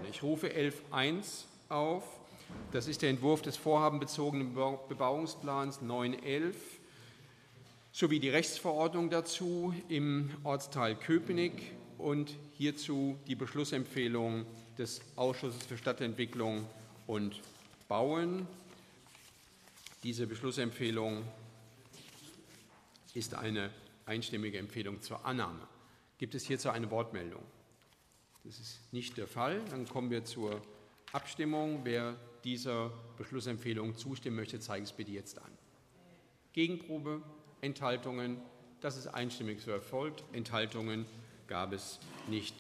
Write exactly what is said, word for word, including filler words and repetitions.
Ich rufe elf Punkt eins auf. Das ist der Entwurf des vorhabenbezogenen Bebauungsplans neun elf sowie die Rechtsverordnung dazu im Ortsteil Köpenick und hierzu die Beschlussempfehlung des Ausschusses für Stadtentwicklung und Bauen. Diese Beschlussempfehlung ist eine einstimmige Empfehlung zur Annahme. Gibt es hierzu eine Wortmeldung? Das ist nicht der Fall. Dann kommen wir zur Abstimmung. Wer dieser Beschlussempfehlung zustimmen möchte, zeige es bitte jetzt an. Gegenprobe, Enthaltungen, das ist einstimmig so erfolgt. Enthaltungen gab es nicht.